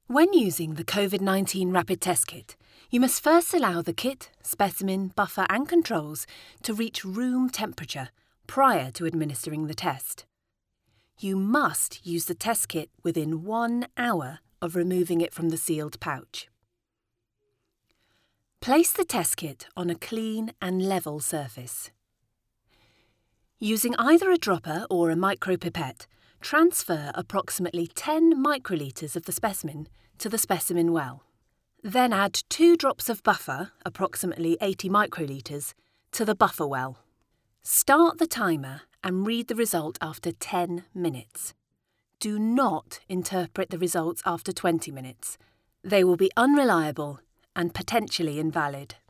When using the COVID-19 Rapid Test Kit, you must first allow the kit, specimen, buffer and controls to reach room temperature prior to administering the test. You must use the test kit within 1 hour of removing it from the sealed pouch. Place the test kit on a clean and level surface. Using either a dropper or a micropipette, transfer approximately 10 microlitres of the specimen to the specimen well. Then add 2 drops of buffer, approximately 80 microlitres, to the buffer well. Start the timer and read the result after 10 minutes. Do not interpret the results after 20 minutes. They will be unreliable and potentially invalid.